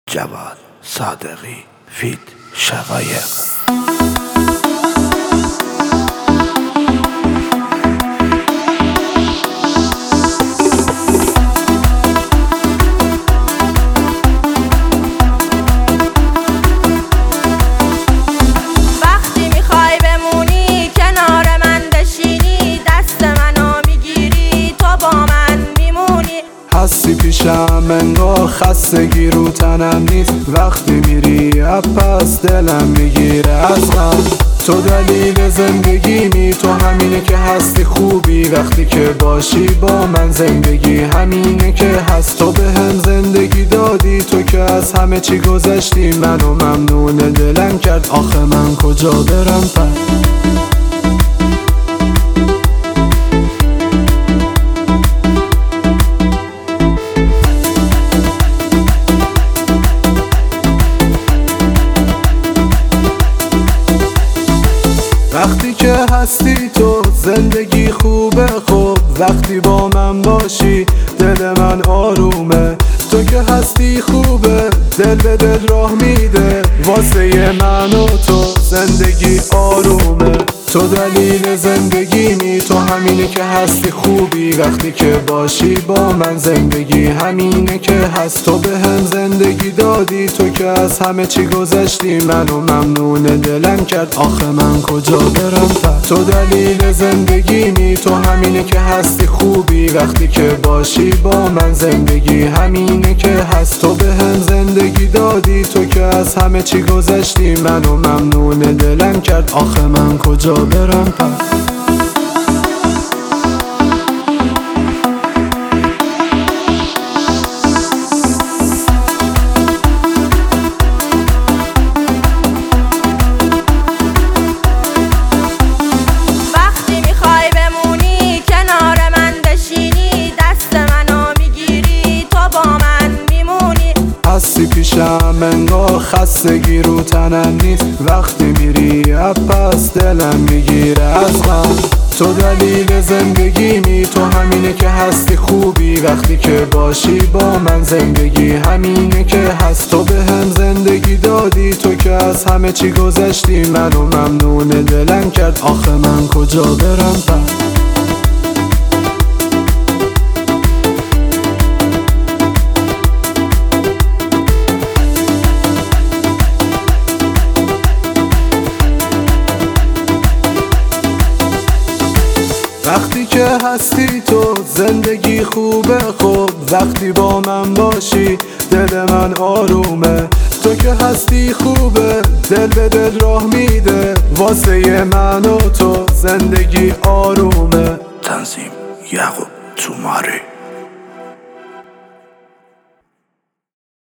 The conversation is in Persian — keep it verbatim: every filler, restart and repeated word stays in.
جواد صادقی فیت شقایق. وقتی میخوای بمونی کنار من بشینی، دست منو میگیری تو با من میمونی. هستی پیشم انگار خستگی رو تنم نیست، وقتی میری پس دلم میگیره از غم. تو دلیل زندگیمی، تو همینه که هستی خوبی، وقتی که باشی با من زندگی همینه که هست. تو به هم زندگی دادی، تو که از همه چی گذشتی، منو ممنون دلم کرد، آخه من کجا برم پس. وقتی که هستی تو زندگی خوبه، خوب وقتی با من باشی دل من آرومه. تو که هستی خوبه، دل به دل راه میده، واسه من و تو زندگی آرومه. تو دلیل زندگیمی، تو همینه که هستی خوبی، وقتی که باشی با من زندگی همینه که هست. تو به هم زندگی دادی، تو که از همه چی گذشتی، منو ممنون دلم کرد، آخه من کجا برم پس. تو دلیل زندگیمی، تو همینه که هستی خوبی، وقتی که باشی با من زندگی همینه که هست. تو به هم زندگی دادی، تو که از همه چی گذشتی، منو ممنون دلم کرد، آخه من کجا برم پس. وقتی میخوای بمونی کنار من بشینی، دست منو میگیری تو با من میمونی. هستی پیشم انگار خستگی رو تنم نیست، وقتی میری پس دلم میگیره از غم. تو دلیل زندگیمی، تو همینه که هستی خوبی، وقتی که باشی با من زندگی همینه که هست. تو به هم زندگی دادی، تو که از همه چی گذشتی، منو ممنون دلم کرد، آخه من کجا برم پس. وقتی که هستی تو زندگی خوبه، خوب وقتی با من باشی دل من آرومه. تو که هستی خوبه، دل به دل راه میده، واسه من و تو زندگی آرومه. تنظیم یعقوب توماری.